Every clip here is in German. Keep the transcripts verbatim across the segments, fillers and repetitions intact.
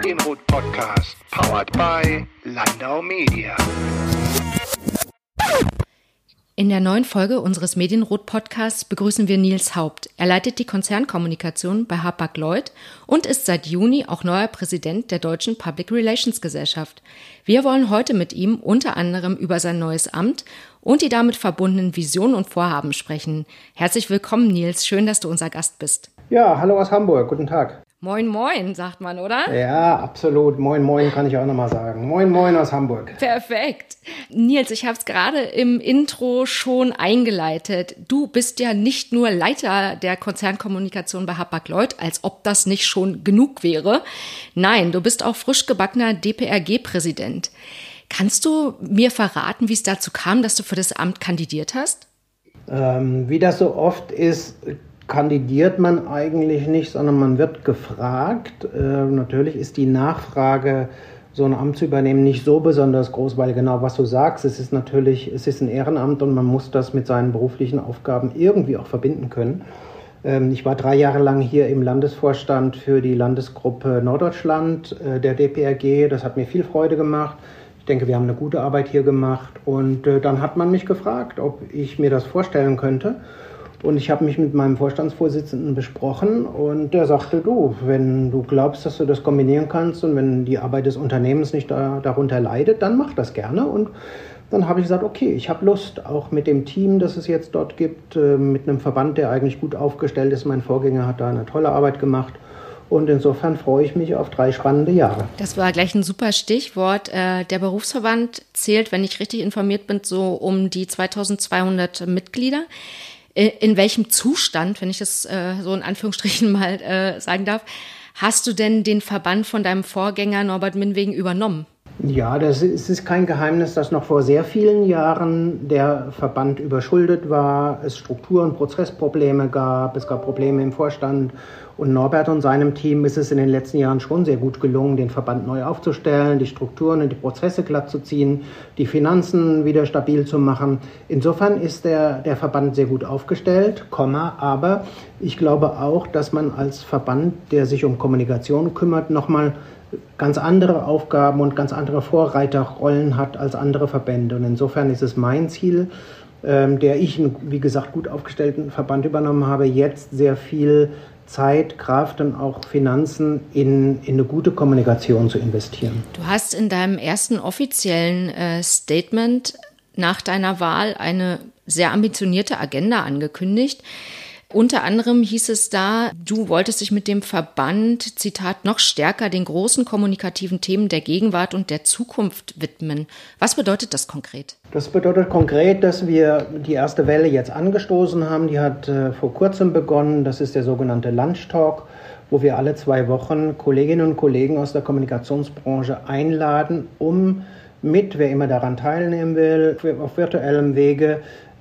Medienrot-Podcast, powered by Landau Media. In der neuen Folge unseres Medienrot-Podcasts begrüßen wir Nils Haupt. Er leitet die Konzernkommunikation bei Hapag-Lloyd und ist seit Juni auch neuer Präsident der Deutschen Public Relations Gesellschaft. Wir wollen heute mit ihm unter anderem über sein neues Amt und die damit verbundenen Visionen und Vorhaben sprechen. Herzlich willkommen, Nils. Schön, dass du unser Gast bist. Ja, hallo aus Hamburg. Guten Tag. Moin, moin, sagt man, oder? Ja, absolut. Moin, moin kann ich auch nochmal sagen. Moin, moin aus Hamburg. Perfekt. Nils, ich habe es gerade im Intro schon eingeleitet. Du bist ja nicht nur Leiter der Konzernkommunikation bei Hapag-Lloyd, als ob das nicht schon genug wäre. Nein, du bist auch frisch gebackener D P R G-Präsident. Kannst du mir verraten, wie es dazu kam, dass du für das Amt kandidiert hast? Ähm, wie das so oft ist, kandidiert man eigentlich nicht, sondern man wird gefragt. Äh, natürlich ist die Nachfrage, so ein Amt zu übernehmen, nicht so besonders groß, weil genau was du sagst, es ist natürlich, es ist ein Ehrenamt und man muss das mit seinen beruflichen Aufgaben irgendwie auch verbinden können. Ähm, ich war drei Jahre lang hier im Landesvorstand für die Landesgruppe Norddeutschland äh, der D P R G. Das hat mir viel Freude gemacht. Ich denke, wir haben eine gute Arbeit hier gemacht. Und äh, dann hat man mich gefragt, ob ich mir das vorstellen könnte. Und ich habe mich mit meinem Vorstandsvorsitzenden besprochen und der sagte, du, wenn du glaubst, dass du das kombinieren kannst und wenn die Arbeit des Unternehmens nicht da, darunter leidet, dann mach das gerne. Und dann habe ich gesagt, okay, ich habe Lust, auch mit dem Team, das es jetzt dort gibt, mit einem Verband, der eigentlich gut aufgestellt ist. Mein Vorgänger hat da eine tolle Arbeit gemacht. Und insofern freue ich mich auf drei spannende Jahre. Das war gleich ein super Stichwort. Der Berufsverband zählt, wenn ich richtig informiert bin, so um die zweitausendzweihundert Mitglieder. In welchem Zustand, wenn ich das äh, so in Anführungsstrichen mal äh, sagen darf, hast du denn den Verband von deinem Vorgänger Norbert Minwegen übernommen? Ja, das ist, es ist kein Geheimnis, dass noch vor sehr vielen Jahren der Verband überschuldet war, es Struktur- und Prozessprobleme gab, es gab Probleme im Vorstand. Und Norbert und seinem Team ist es in den letzten Jahren schon sehr gut gelungen, den Verband neu aufzustellen, die Strukturen und die Prozesse glatt zu ziehen, die Finanzen wieder stabil zu machen. Insofern ist der, der Verband sehr gut aufgestellt, Komma, aber ich glaube auch, dass man als Verband, der sich um Kommunikation kümmert, nochmal ganz andere Aufgaben und ganz andere Vorreiterrollen hat als andere Verbände. Und insofern ist es mein Ziel, ähm, der ich, wie gesagt, gut aufgestellten Verband übernommen habe, jetzt sehr viel Zeit, Kraft und auch Finanzen in, in eine gute Kommunikation zu investieren. Du hast in deinem ersten offiziellen äh, Statement nach deiner Wahl eine sehr ambitionierte Agenda angekündigt. Unter anderem hieß es da, du wolltest dich mit dem Verband, Zitat, noch stärker den großen kommunikativen Themen der Gegenwart und der Zukunft widmen. Was bedeutet das konkret? Das bedeutet konkret, dass wir die erste Welle jetzt angestoßen haben. Die hat äh, vor kurzem begonnen. Das ist der sogenannte Lunch Talk, wo wir alle zwei Wochen Kolleginnen und Kollegen aus der Kommunikationsbranche einladen, um mit, wer immer daran teilnehmen will, auf virtuellem Wege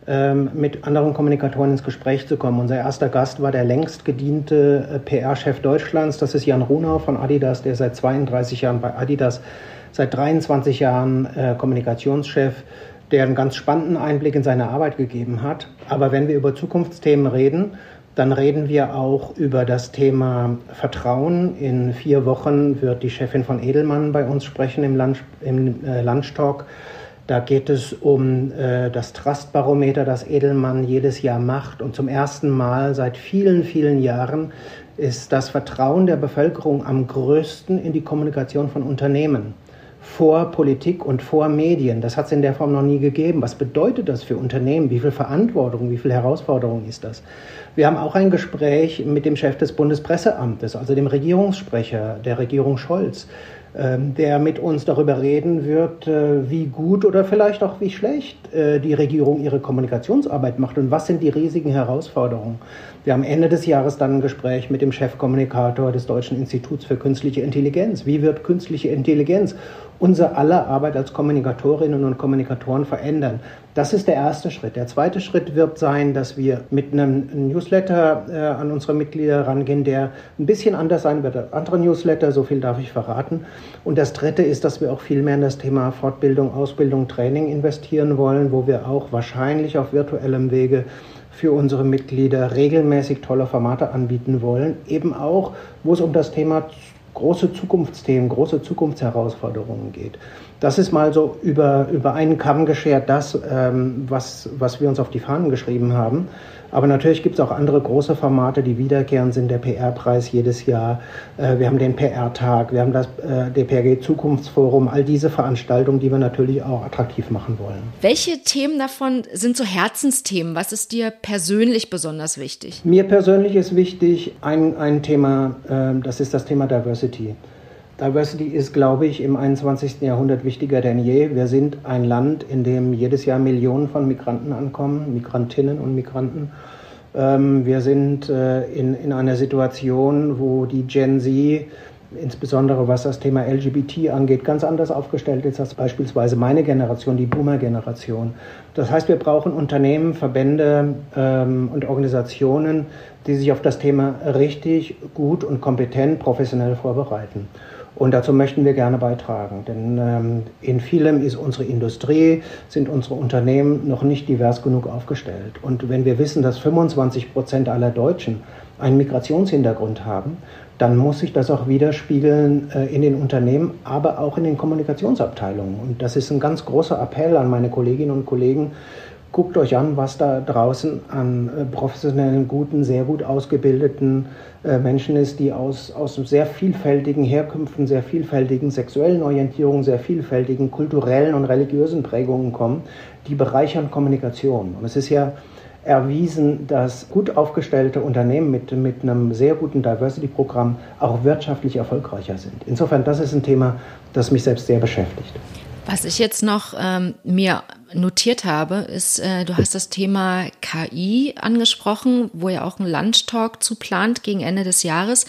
mit anderen Kommunikatoren ins Gespräch zu kommen. Unser erster Gast war der längst gediente P R-Chef Deutschlands, das ist Jan Runau von Adidas, der seit zweiunddreißig Jahren bei Adidas, seit dreiundzwanzig Jahren äh, Kommunikationschef, der einen ganz spannenden Einblick in seine Arbeit gegeben hat. Aber wenn wir über Zukunftsthemen reden, dann reden wir auch über das Thema Vertrauen. In vier Wochen wird die Chefin von Edelmann bei uns sprechen im Lunch, im, äh, Lunch Talk. Da geht es um äh, das Trust-Barometer, das Edelmann jedes Jahr macht. Und zum ersten Mal seit vielen, vielen Jahren ist das Vertrauen der Bevölkerung am größten in die Kommunikation von Unternehmen. Vor Politik und vor Medien. Das hat es in der Form noch nie gegeben. Was bedeutet das für Unternehmen? Wie viel Verantwortung, wie viel Herausforderung ist das? Wir haben auch ein Gespräch mit dem Chef des Bundespresseamtes, also dem Regierungssprecher der Regierung Scholz, der mit uns darüber reden wird, wie gut oder vielleicht auch wie schlecht die Regierung ihre Kommunikationsarbeit macht und was sind die riesigen Herausforderungen. Wir haben Ende des Jahres dann ein Gespräch mit dem Chefkommunikator des Deutschen Instituts für Künstliche Intelligenz. Wie wird künstliche Intelligenz unser aller Arbeit als Kommunikatorinnen und Kommunikatoren verändern? Das ist der erste Schritt. Der zweite Schritt wird sein, dass wir mit einem Newsletter äh, an unsere Mitglieder rangehen, der ein bisschen anders sein wird als andere Newsletter, so viel darf ich verraten. Und das dritte ist, dass wir auch viel mehr in das Thema Fortbildung, Ausbildung, Training investieren wollen, wo wir auch wahrscheinlich auf virtuellem Wege für unsere Mitglieder regelmäßig tolle Formate anbieten wollen. Eben auch, wo es um das Thema große Zukunftsthemen, große Zukunftsherausforderungen geht. Das ist mal so über, über einen Kamm geschert, das, ähm, was, was wir uns auf die Fahnen geschrieben haben. Aber natürlich gibt es auch andere große Formate, die wiederkehrend sind. Der P R-Preis jedes Jahr, äh, wir haben den P R-Tag, wir haben das äh, D P R G-Zukunftsforum, all diese Veranstaltungen, die wir natürlich auch attraktiv machen wollen. Welche Themen davon sind so Herzensthemen? Was ist dir persönlich besonders wichtig? Mir persönlich ist wichtig ein, ein Thema, äh, das ist das Thema Diversity. Diversity ist, glaube ich, im einundzwanzigsten Jahrhundert wichtiger denn je. Wir sind ein Land, in dem jedes Jahr Millionen von Migranten ankommen, Migrantinnen und Migranten. Ähm, wir sind äh, in, in einer Situation, wo die Gen Z, insbesondere was das Thema L G B T angeht, ganz anders aufgestellt ist als beispielsweise meine Generation, die Boomer-Generation. Das heißt, wir brauchen Unternehmen, Verbände ähm, und Organisationen, die sich auf das Thema richtig, gut und kompetent, professionell vorbereiten. Und dazu möchten wir gerne beitragen, denn ähm, in vielem ist unsere Industrie, sind unsere Unternehmen noch nicht divers genug aufgestellt. Und wenn wir wissen, dass fünfundzwanzig Prozent aller Deutschen einen Migrationshintergrund haben, dann muss sich das auch widerspiegeln äh, in den Unternehmen, aber auch in den Kommunikationsabteilungen. Und das ist ein ganz großer Appell an meine Kolleginnen und Kollegen. Guckt euch an, was da draußen an äh, professionellen, guten, sehr gut ausgebildeten äh, Menschen ist, die aus, aus sehr vielfältigen Herkünften, sehr vielfältigen sexuellen Orientierungen, sehr vielfältigen kulturellen und religiösen Prägungen kommen, die bereichern Kommunikation. Und es ist ja erwiesen, dass gut aufgestellte Unternehmen mit, mit einem sehr guten Diversity-Programm auch wirtschaftlich erfolgreicher sind. Insofern, das ist ein Thema, das mich selbst sehr beschäftigt. Was ich jetzt noch ähm, mir notiert habe, ist, äh, du hast das Thema K I angesprochen, wo ja auch ein Lunchtalk zu plant gegen Ende des Jahres.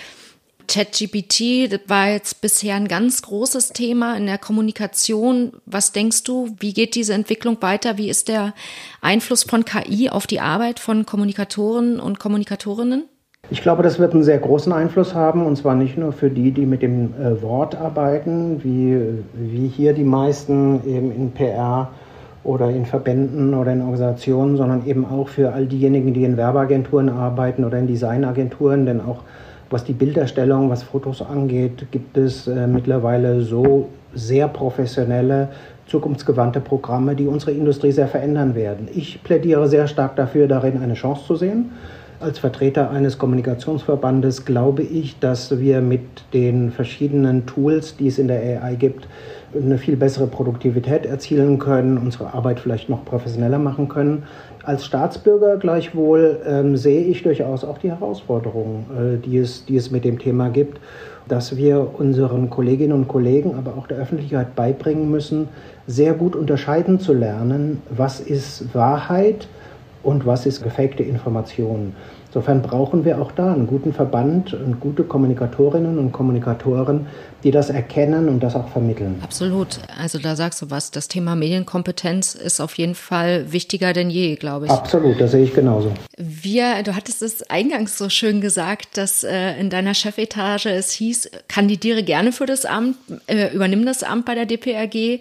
ChatGPT, das war jetzt bisher ein ganz großes Thema in der Kommunikation. Was denkst du, wie geht diese Entwicklung weiter? Wie ist der Einfluss von K I auf die Arbeit von Kommunikatoren und Kommunikatorinnen? Ich glaube, das wird einen sehr großen Einfluss haben, und zwar nicht nur für die, die mit dem äh, Wort arbeiten, wie, wie hier die meisten eben in P R oder in Verbänden oder in Organisationen, sondern eben auch für all diejenigen, die in Werbeagenturen arbeiten oder in Designagenturen, denn auch was die Bilderstellung, was Fotos angeht, gibt es äh, mittlerweile so sehr professionelle, zukunftsgewandte Programme, die unsere Industrie sehr verändern werden. Ich plädiere sehr stark dafür, darin eine Chance zu sehen. Als Vertreter eines Kommunikationsverbandes glaube ich, dass wir mit den verschiedenen Tools, die es in der A I gibt, eine viel bessere Produktivität erzielen können, unsere Arbeit vielleicht noch professioneller machen können. Als Staatsbürger gleichwohl ähm, sehe ich durchaus auch die Herausforderungen, äh, die es, die es mit dem Thema gibt, dass wir unseren Kolleginnen und Kollegen, aber auch der Öffentlichkeit beibringen müssen, sehr gut unterscheiden zu lernen, was ist Wahrheit und was ist gefakte Information. Insofern brauchen wir auch da einen guten Verband und gute Kommunikatorinnen und Kommunikatoren, die das erkennen und das auch vermitteln. Absolut. Also da sagst du was. Das Thema Medienkompetenz ist auf jeden Fall wichtiger denn je, glaube ich. Absolut, das sehe ich genauso. Wir, du hattest es eingangs so schön gesagt, dass äh, in deiner Chefetage es hieß, kandidiere gerne für das Amt, äh, übernimm das Amt bei der D P R G,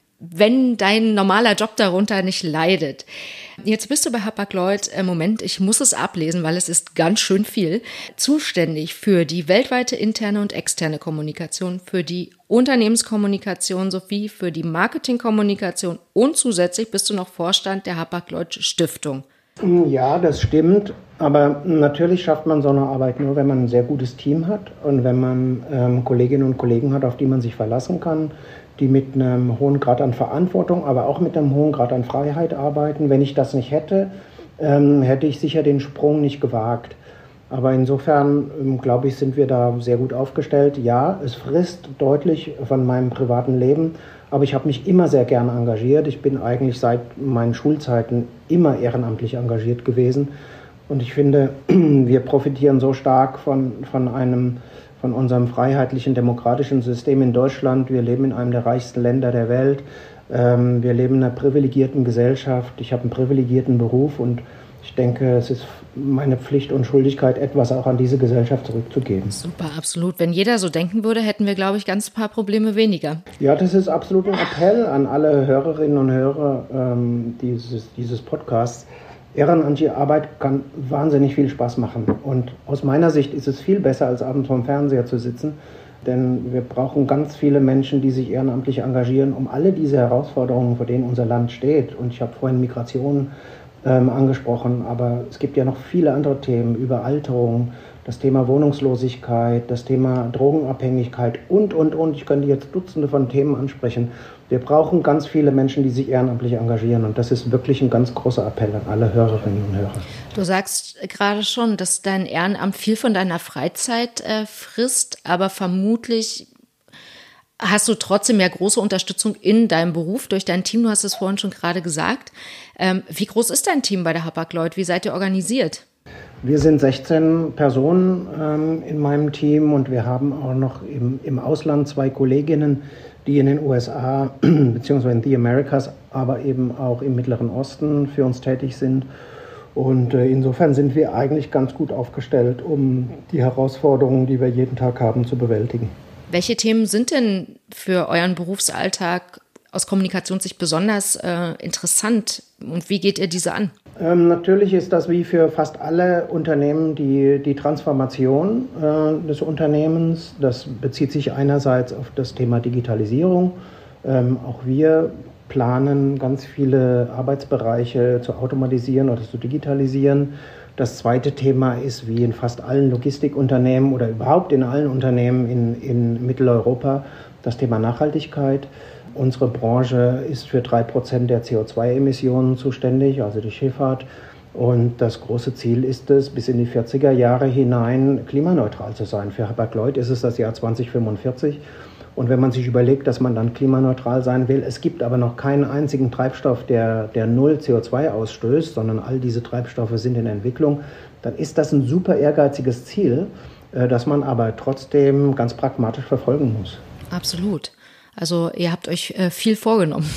wenn dein normaler Job darunter nicht leidet. Jetzt bist du bei Hapag-Lloyd, äh, Moment, ich muss es ablesen, weil es ist ganz schön viel, zuständig für die weltweite interne und externe Kommunikation, für die Unternehmenskommunikation sowie für die Marketingkommunikation und zusätzlich bist du noch Vorstand der Hapag-Lloyd Stiftung. Ja, das stimmt, aber natürlich schafft man so eine Arbeit nur, wenn man ein sehr gutes Team hat und wenn man ähm, Kolleginnen und Kollegen hat, auf die man sich verlassen kann, die mit einem hohen Grad an Verantwortung, aber auch mit einem hohen Grad an Freiheit arbeiten. Wenn ich das nicht hätte, ähm, hätte ich sicher den Sprung nicht gewagt. Aber insofern, ähm, glaube ich, sind wir da sehr gut aufgestellt. Ja, es frisst deutlich von meinem privaten Leben, aber ich habe mich immer sehr gerne engagiert. Ich bin eigentlich seit meinen Schulzeiten immer ehrenamtlich engagiert gewesen. Und ich finde, wir profitieren so stark von, von einem von unserem freiheitlichen, demokratischen System in Deutschland. Wir leben in einem der reichsten Länder der Welt. Wir leben in einer privilegierten Gesellschaft. Ich habe einen privilegierten Beruf und ich denke, es ist meine Pflicht und Schuldigkeit, etwas auch an diese Gesellschaft zurückzugeben. Super, absolut. Wenn jeder so denken würde, hätten wir, glaube ich, ganz paar Probleme weniger. Ja, das ist absolut ein Appell an alle Hörerinnen und Hörer ähm, dieses, dieses Podcasts. Ehrenamtliche Arbeit kann wahnsinnig viel Spaß machen. Und aus meiner Sicht ist es viel besser, als abends vorm Fernseher zu sitzen. Denn wir brauchen ganz viele Menschen, die sich ehrenamtlich engagieren, um alle diese Herausforderungen, vor denen unser Land steht. Und ich habe vorhin Migration ähm, angesprochen, aber es gibt ja noch viele andere Themen, Überalterung, das Thema Wohnungslosigkeit, das Thema Drogenabhängigkeit und, und, und. Ich könnte jetzt Dutzende von Themen ansprechen. Wir brauchen ganz viele Menschen, die sich ehrenamtlich engagieren. Und das ist wirklich ein ganz großer Appell an alle Hörerinnen und Hörer. Du sagst gerade schon, dass dein Ehrenamt viel von deiner Freizeit äh, frisst, aber vermutlich hast du trotzdem ja große Unterstützung in deinem Beruf durch dein Team. Du hast es vorhin schon gerade gesagt. Ähm, wie groß ist dein Team bei der Hapag-Lloyd? Wie seid ihr organisiert? Wir sind sechzehn Personen ähm, in meinem Team und wir haben auch noch im, im Ausland zwei Kolleginnen, die in den U S A bzw. in the Americas, aber eben auch im Mittleren Osten für uns tätig sind. Und äh, insofern sind wir eigentlich ganz gut aufgestellt, um die Herausforderungen, die wir jeden Tag haben, zu bewältigen. Welche Themen sind denn für euren Berufsalltag aus Kommunikationssicht besonders äh, interessant und wie geht ihr diese an? Ähm, natürlich ist das wie für fast alle Unternehmen die, die Transformation äh, des Unternehmens. Das bezieht sich einerseits auf das Thema Digitalisierung. Ähm, auch wir planen, ganz viele Arbeitsbereiche zu automatisieren oder zu digitalisieren. Das zweite Thema ist, wie in fast allen Logistikunternehmen oder überhaupt in allen Unternehmen in, in Mitteleuropa, das Thema Nachhaltigkeit. Unsere Branche ist für drei Prozent der C O zwei Emissionen zuständig, also die Schifffahrt. Und das große Ziel ist es, bis in die vierziger Jahre hinein klimaneutral zu sein. Für Hapag-Lloyd ist es das Jahr zwanzig fünfundvierzig. Und wenn man sich überlegt, dass man dann klimaneutral sein will, es gibt aber noch keinen einzigen Treibstoff, der, der null C O zwei ausstößt, sondern all diese Treibstoffe sind in Entwicklung, dann ist das ein super ehrgeiziges Ziel, das man aber trotzdem ganz pragmatisch verfolgen muss. Absolut. Also ihr habt euch äh, viel vorgenommen.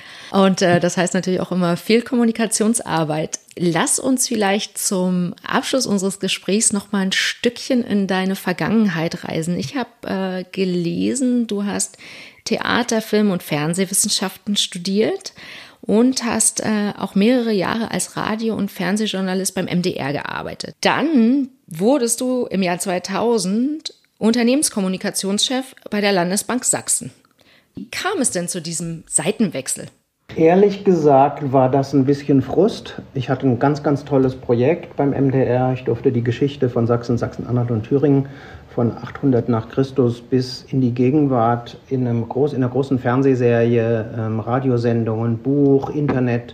Und äh, das heißt natürlich auch immer viel Kommunikationsarbeit. Lass uns vielleicht zum Abschluss unseres Gesprächs noch mal ein Stückchen in deine Vergangenheit reisen. Ich habe äh, gelesen, du hast Theater, Film und Fernsehwissenschaften studiert und hast äh, auch mehrere Jahre als Radio- und Fernsehjournalist beim M D R gearbeitet. Dann wurdest du im Jahr zweitausend Unternehmenskommunikationschef bei der Landesbank Sachsen. Wie kam es denn zu diesem Seitenwechsel? Ehrlich gesagt war das ein bisschen Frust. Ich hatte ein ganz, ganz tolles Projekt beim M D R. Ich durfte die Geschichte von Sachsen, Sachsen-Anhalt und Thüringen von achthundert nach Christus bis in die Gegenwart in, einem Groß, in einer großen Fernsehserie, ähm, Radiosendungen, Buch, Internet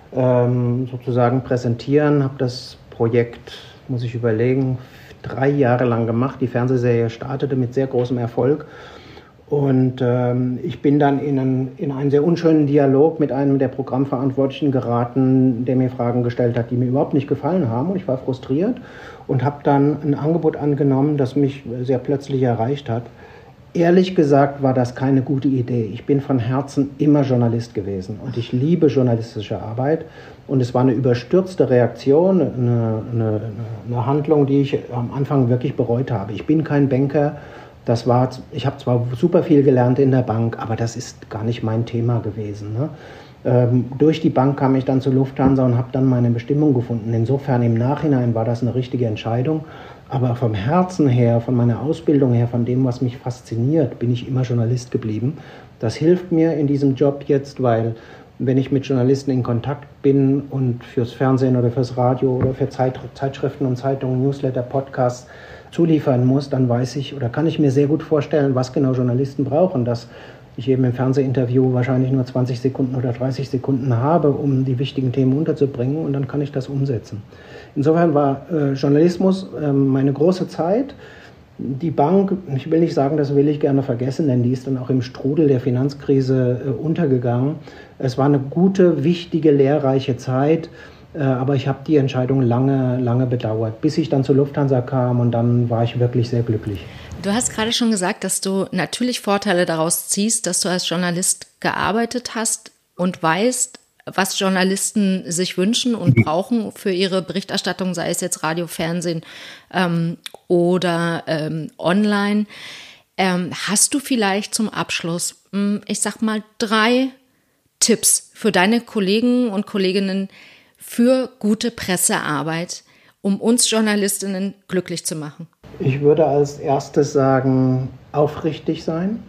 ähm, sozusagen präsentieren. Habe das Projekt, muss ich überlegen, drei Jahre lang gemacht. Die Fernsehserie startete mit sehr großem Erfolg. Und ähm, ich bin dann in einen, in einen sehr unschönen Dialog mit einem der Programmverantwortlichen geraten, der mir Fragen gestellt hat, die mir überhaupt nicht gefallen haben. Und ich war frustriert und habe dann ein Angebot angenommen, das mich sehr plötzlich erreicht hat. Ehrlich gesagt war das keine gute Idee. Ich bin von Herzen immer Journalist gewesen und ich liebe journalistische Arbeit. Und es war eine überstürzte Reaktion, eine, eine, eine Handlung, die ich am Anfang wirklich bereut habe. Ich bin kein Banker. Das war, ich habe zwar super viel gelernt in der Bank, aber das ist gar nicht mein Thema gewesen. Ne? Ähm, durch die Bank kam ich dann zur Lufthansa und habe dann meine Bestimmung gefunden. Insofern im Nachhinein war das eine richtige Entscheidung. Aber vom Herzen her, von meiner Ausbildung her, von dem, was mich fasziniert, bin ich immer Journalist geblieben. Das hilft mir in diesem Job jetzt, weil wenn ich mit Journalisten in Kontakt bin und fürs Fernsehen oder fürs Radio oder für Zeit, Zeitschriften und Zeitungen, Newsletter, Podcasts zuliefern muss, dann weiß ich oder kann ich mir sehr gut vorstellen, was genau Journalisten brauchen, dass ich eben im Fernsehinterview wahrscheinlich nur zwanzig Sekunden oder dreißig Sekunden habe, um die wichtigen Themen unterzubringen und dann kann ich das umsetzen. Insofern war äh, Journalismus äh, meine große Zeit. Die Bank, ich will nicht sagen, das will ich gerne vergessen, denn die ist dann auch im Strudel der Finanzkrise äh, untergegangen. Es war eine gute, wichtige, lehrreiche Zeit. Aber ich habe die Entscheidung lange, lange bedauert, bis ich dann zur Lufthansa kam und dann war ich wirklich sehr glücklich. Du hast gerade schon gesagt, dass du natürlich Vorteile daraus ziehst, dass du als Journalist gearbeitet hast und weißt, was Journalisten sich wünschen und brauchen für ihre Berichterstattung, sei es jetzt Radio, Fernsehen ähm, oder ähm, online. Ähm, hast du vielleicht zum Abschluss, ich sag mal, drei Tipps für deine Kollegen und Kolleginnen, für gute Pressearbeit, um uns Journalistinnen glücklich zu machen? Ich würde als erstes sagen, aufrichtig sein.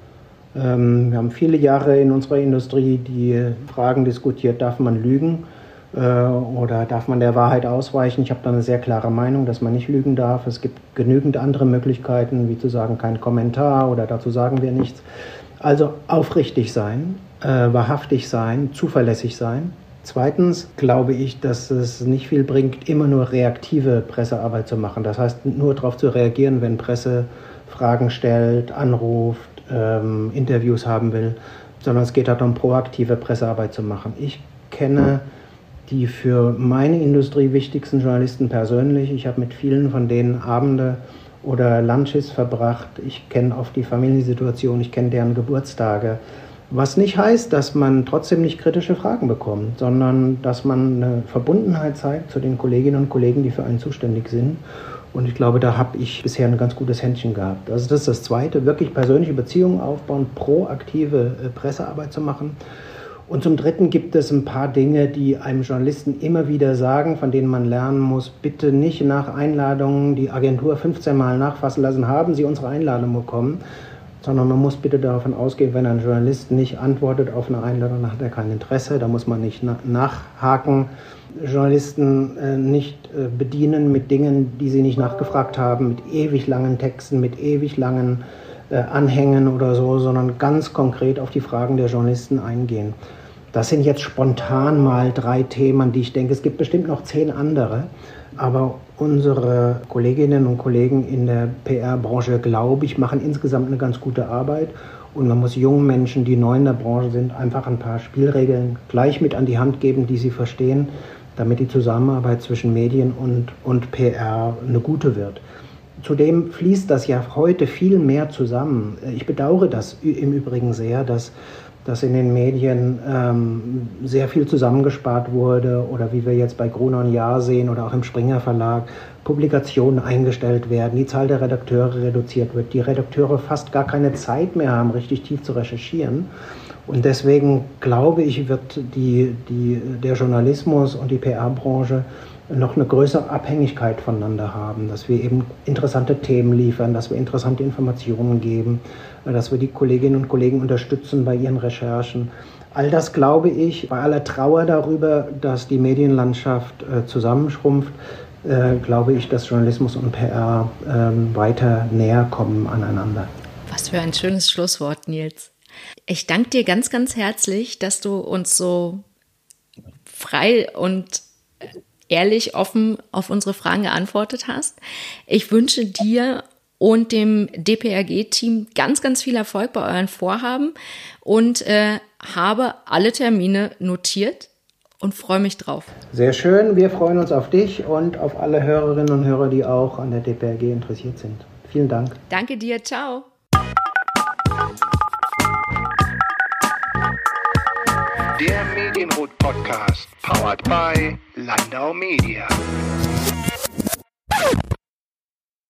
Ähm, wir haben viele Jahre in unserer Industrie die Fragen diskutiert, darf man lügen äh, oder darf man der Wahrheit ausweichen? Ich habe da eine sehr klare Meinung, dass man nicht lügen darf. Es gibt genügend andere Möglichkeiten, wie zu sagen, kein Kommentar oder dazu sagen wir nichts. Also aufrichtig sein, äh, wahrhaftig sein, zuverlässig sein. Zweitens glaube ich, dass es nicht viel bringt, immer nur reaktive Pressearbeit zu machen. Das heißt, nur darauf zu reagieren, wenn Presse Fragen stellt, anruft, ähm, Interviews haben will, sondern es geht darum, proaktive Pressearbeit zu machen. Ich kenne die für meine Industrie wichtigsten Journalisten persönlich. Ich habe mit vielen von denen Abende oder Lunches verbracht. Ich kenne oft die Familiensituation, ich kenne deren Geburtstage. Was nicht heißt, dass man trotzdem nicht kritische Fragen bekommt, sondern dass man eine Verbundenheit zeigt zu den Kolleginnen und Kollegen, die für einen zuständig sind. Und ich glaube, da habe ich bisher ein ganz gutes Händchen gehabt. Also das ist das Zweite, wirklich persönliche Beziehungen aufbauen, proaktive äh, Pressearbeit zu machen. Und zum Dritten gibt es ein paar Dinge, die einem Journalisten immer wieder sagen, von denen man lernen muss, bitte nicht nach Einladungen die Agentur fünfzehn Mal nachfassen lassen, haben Sie unsere Einladung bekommen, sondern man muss bitte davon ausgehen, wenn ein Journalist nicht antwortet auf eine Einladung, dann hat er kein Interesse, da muss man nicht na- nachhaken. Journalisten äh, nicht äh, bedienen mit Dingen, die sie nicht nachgefragt haben, mit ewig langen Texten, mit ewig langen äh, Anhängen oder so, sondern ganz konkret auf die Fragen der Journalisten eingehen. Das sind jetzt spontan mal drei Themen, die ich denke, es gibt bestimmt noch zehn andere, aber unsere Kolleginnen und Kollegen in der P R-Branche, glaube ich, machen insgesamt eine ganz gute Arbeit. Und man muss jungen Menschen, die neu in der Branche sind, einfach ein paar Spielregeln gleich mit an die Hand geben, die sie verstehen, damit die Zusammenarbeit zwischen Medien und, und P R eine gute wird. Zudem fließt das ja heute viel mehr zusammen. Ich bedauere das im Übrigen sehr, dass dass in den Medien ähm, sehr viel zusammengespart wurde oder wie wir jetzt bei Gruner und Jahr sehen oder auch im Springer Verlag, Publikationen eingestellt werden, die Zahl der Redakteure reduziert wird, die Redakteure fast gar keine Zeit mehr haben, richtig tief zu recherchieren. Und deswegen glaube ich, wird die, die, der Journalismus und die P R-Branche noch eine größere Abhängigkeit voneinander haben, dass wir eben interessante Themen liefern, dass wir interessante Informationen geben, dass wir die Kolleginnen und Kollegen unterstützen bei ihren Recherchen. All das glaube ich, bei aller Trauer darüber, dass die Medienlandschaft äh, zusammenschrumpft, äh, glaube ich, dass Journalismus und P R äh, weiter näher kommen aneinander. Was für ein schönes Schlusswort, Nils. Ich danke dir ganz, ganz herzlich, dass du uns so frei und ehrlich, offen auf unsere Fragen geantwortet hast. Ich wünsche dir und dem D P R G-Team ganz, ganz viel Erfolg bei euren Vorhaben und äh, habe alle Termine notiert und freue mich drauf. Sehr schön, wir freuen uns auf dich und auf alle Hörerinnen und Hörer, die auch an der D P R G interessiert sind. Vielen Dank. Danke dir, ciao. Der Medienrot Podcast, powered by Landau Media.